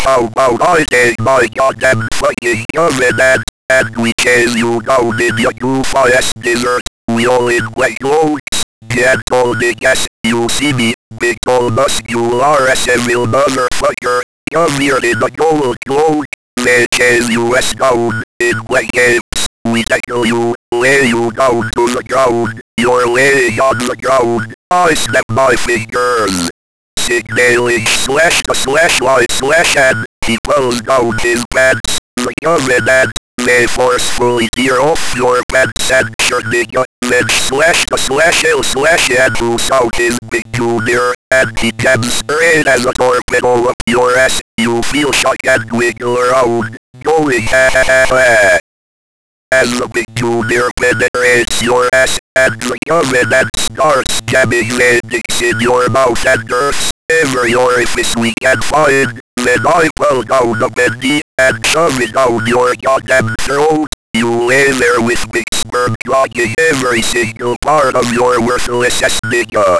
How about I take my goddamn fucking oven and we chase you down in your UFOS desert. We all in wet clothes. Can't hold it, yes, you see me. Big tall muscular real motherfucker. Come here in the gold clothes. They chase you us down in wet games. We tackle you, lay you down to the ground. You're laying on the ground. I snap my fingers. Signaling slash the slash line slash and he pulls down his pants. The oven and may forcefully tear off your pants and shortening your then slash the slash L slash and pulls out his big junior and he comes straight as a torpedo up your ass. You feel shock and wiggle around, going ha ha ha ha. As the big junior penetrates your ass and the oven and starts jamming landings in your mouth and earth every orifice we can find, then I pull down the bendy and shove it down your goddamn throat. You lay there with big sperm clogging every single part of your worthless ass nigga.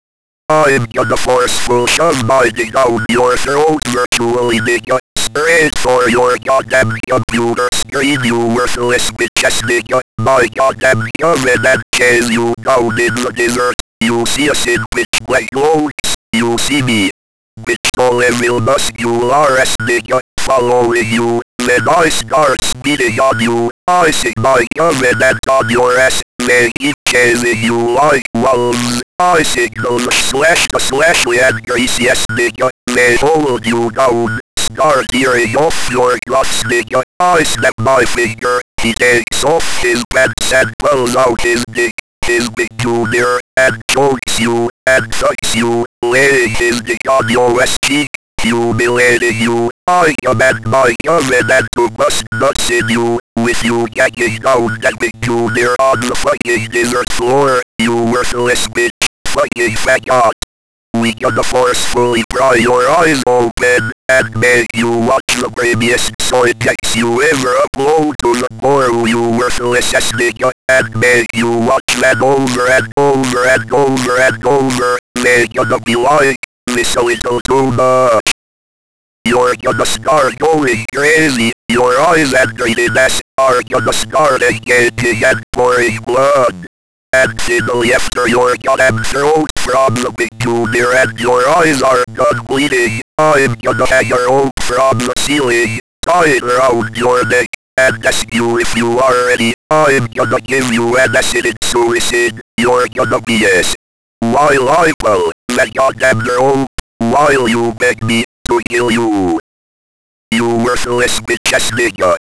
I'm gonna forceful shove my dick down your throat virtually nigga. Straight for your goddamn computer screen you worthless bitch ass nigga. My goddamn oven and chase you down in the desert. You see us in pitch black clothes. You see me. Bitch tall evil muscular ass nigga following you. Then I start speeding on you. I sing my oven and on your ass. They keep chasing you like wolves. I signal the slash and greasy ass nigga. They hold you down. Start tearing off your guts nigga. I snap my finger. He takes off his pants and pulls out his dick. His big junior and chokes you and sucks you, laying his dick on your ass cheek, humiliating you. I command my oven and to bust nuts in you, with you gagging down that big junior on the fucking desert floor, you worthless bitch, fucking faggot. We gonna forcefully pry your eyes open and make you watch the premiest soy text you ever upload to the portal you worthless ass nigga and make you watch that over and over and over and over. They gonna be like, this a little too much. You're gonna start going crazy, your eyes and green ass are gonna start engaging and pouring blood. And suddenly after your goddamn throat from the big junior and your eyes are done bleeding, I'm gonna hang a rope from the ceiling, tie it around your neck, and ask you if you are ready. I'm gonna give you an acid suicide, you're gonna be yes. While I pull that goddamn rope, while you beg me to kill you. You worthless bitch ass nigga.